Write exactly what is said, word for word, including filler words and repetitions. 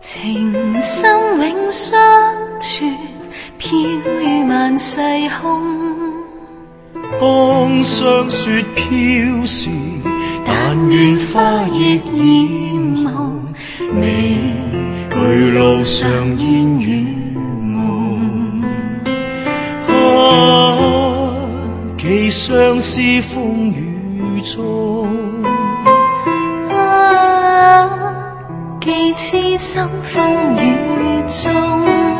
情深永相存，飘于萬世空。 當霜雪飄時，但願花亦艷紅，你去路上煙雨夢。啊，寄相思風雨中， 啊，寄痴心風雨中。